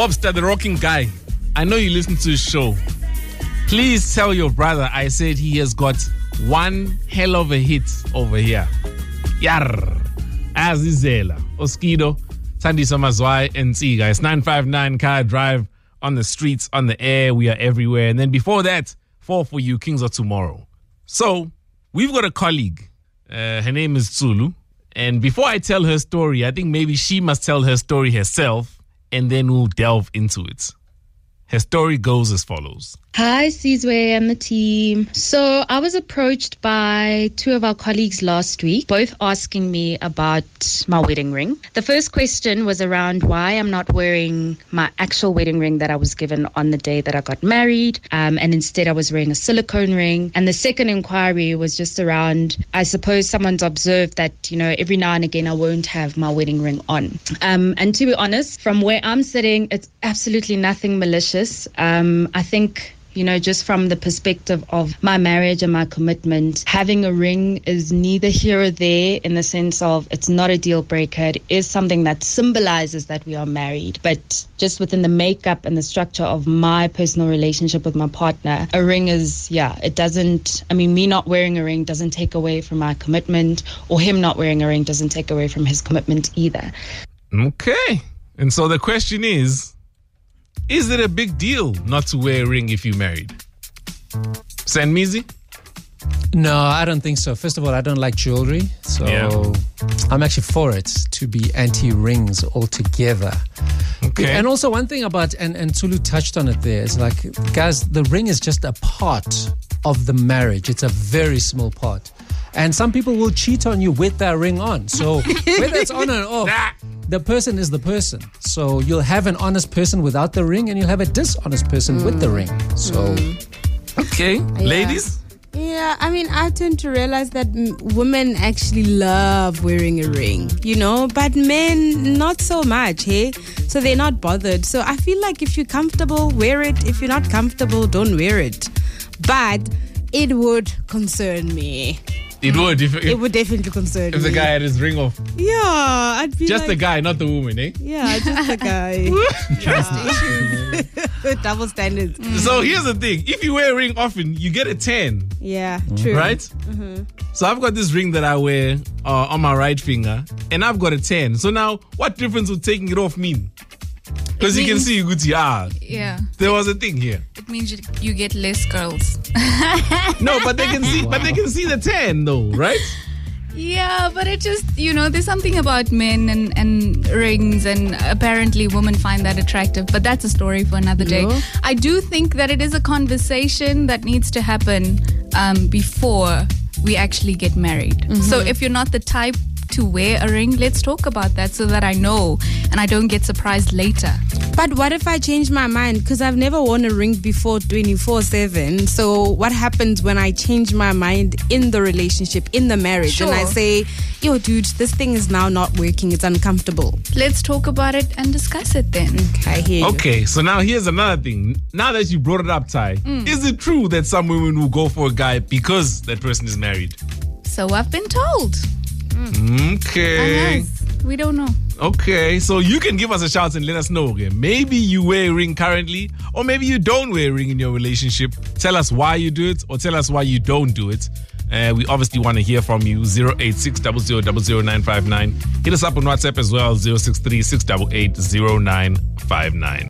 Lobster, the rocking guy. I know you listen to his show. Please tell your brother I said he has got one hell of a hit over here. Yar. Azizela, Oskido, Sandisa Mazwai, and Tsiga. It's 959 Car Drive, on the streets, on the air. We are everywhere. And then before that, 4 for you, Kings of Tomorrow. So, we've got a colleague. Her name is Tsulu. And before I tell her story, I think maybe she must tell her story herself, and then we'll delve into it. Her story goes as follows. Hi, Sizwe and the team. So I was approached by 2 of our colleagues last week, both asking me about my wedding ring. The first question was around why I'm not wearing my actual wedding ring that I was given on the day that I got married, and instead I was wearing a silicone ring. And the second inquiry was just around, I suppose someone's observed that, every now and again I won't have my wedding ring on. And to be honest, from where I'm sitting, it's absolutely nothing malicious. I think, just from the perspective of my marriage and my commitment, having a ring is neither here or there, in the sense of it's not a deal breaker. It is something that symbolizes that we are married. But just within the makeup and the structure of my personal relationship with my partner, a ring is, it doesn't, me not wearing a ring doesn't take away from my commitment, or him not wearing a ring doesn't take away from his commitment either. Okay. And so the question is it a big deal not to wear a ring if you're married? Sanmizi? No, I don't think so. First of all, I don't like jewelry. So I'm actually for it to be anti-rings altogether. Okay. And also one thing about, and Tulu touched on it there, is like, guys, the ring is just a part of the marriage. It's a very small part. And some people will cheat on you with that ring on. So whether it's on or off, the person is the person. So you'll have an honest person without the ring, and you'll have a dishonest person with the ring. So, okay, ladies. Yeah, I tend to realize that women actually love wearing a ring, but men not so much, hey? So they're not bothered. So I feel like if you're comfortable, wear it. If you're not comfortable, don't wear it. But it would concern me. It would. It would definitely concern me. If the guy had his ring off. Yeah, I'd be just the guy, not the woman, eh? Yeah, just the guy. Trust issues. Double standards. So here's the thing. If you wear a ring often, you get a tan. Yeah, true. Right? Mm-hmm. So I've got this ring that I wear on my right finger, and I've got a tan. So now, what difference would taking it off mean? Because you can see you good. Yeah. There was a thing here. It means you get less girls. No, but they can see. Wow. But they can see the tan, though, right? Yeah, but it just, there's something about men and rings, and apparently women find that attractive. But that's a story for another day. No. I do think that it is a conversation that needs to happen before we actually get married. Mm-hmm. So if you're not the type to wear a ring, let's talk about that so that I know and I don't get surprised later. But what if I change my mind? Because I've never worn a ring before 24/7. So what happens when I change my mind in the relationship, in the marriage, Sure. and I say, yo, dude, this thing is now not working. It's uncomfortable. Let's talk about it and discuss it then. Okay, I hear you. Okay, so now here's another thing. Now that you brought it up, Ty, is it true that some women will go for a guy because that person is married? So I've been told. Okay. Unless we don't know. Okay, so you can give us a shout and let us know. Okay? Maybe you wear a ring currently, or maybe you don't wear a ring in your relationship. Tell us why you do it, or tell us why you don't do it. We obviously want to hear from you. 086 0000959. Hit us up on WhatsApp as well. 063 688 0959.